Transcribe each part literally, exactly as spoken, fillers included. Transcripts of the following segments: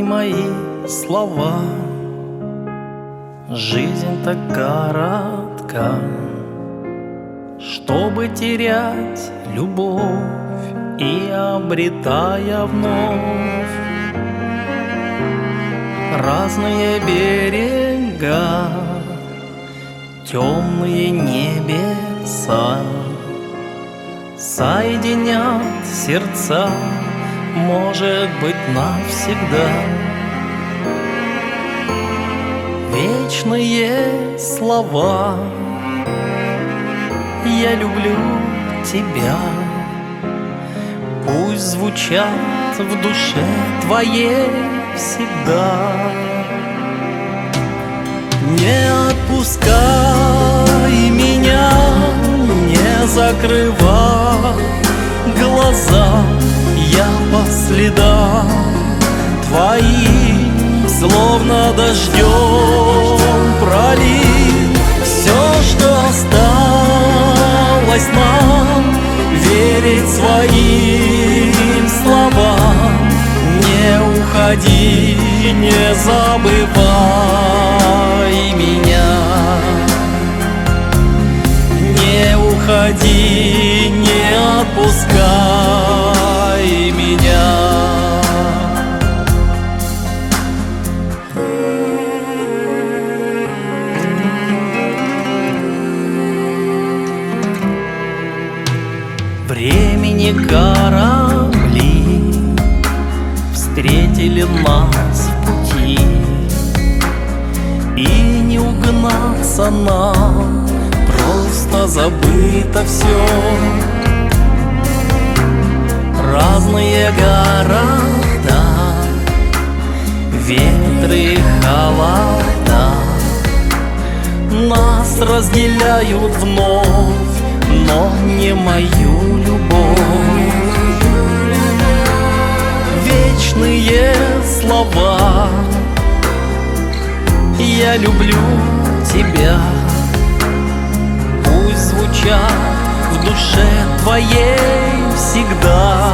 мои слова. Жизнь так коротка, чтобы терять любовь и обретая вновь разные берега, темные небеса соединят сердца, может быть, навсегда. Вечные слова: я люблю тебя, пусть звучат в душе твоей всегда. Не отпускай меня, не закрывай глаза, я по следам твоим, словно дождем пролит. Все, что осталось нам, верить своим словам. Не уходи, не забывай меня. Не уходи, не отпускай меня. Времени корабли встретили нас в пути, и не угнаться нам, просто забыто все. Разные города, ветры, холода нас разделяют вновь, но не мою любовь. Вечные слова: я люблю тебя, пусть звучат в душе твоей всегда.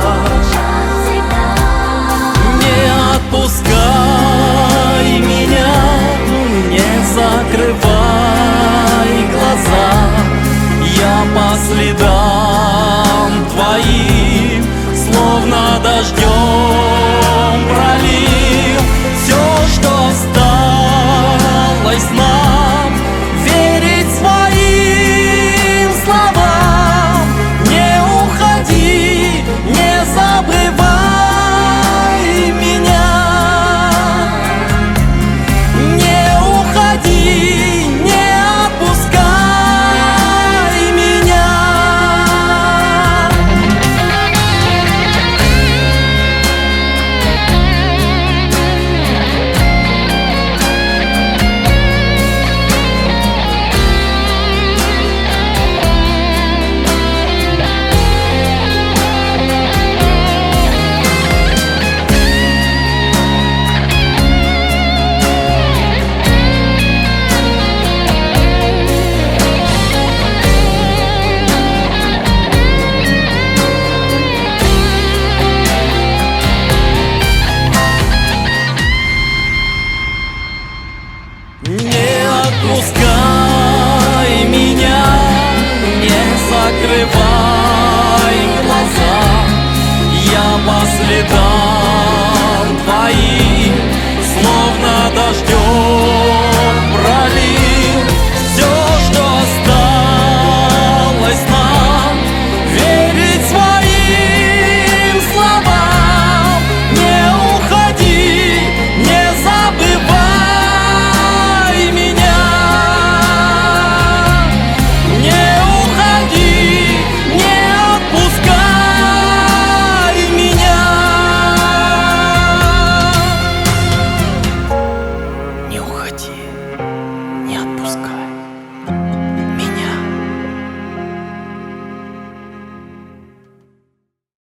Не отпускай меня, не закрывай глаза, я по следам твоим, словно дождем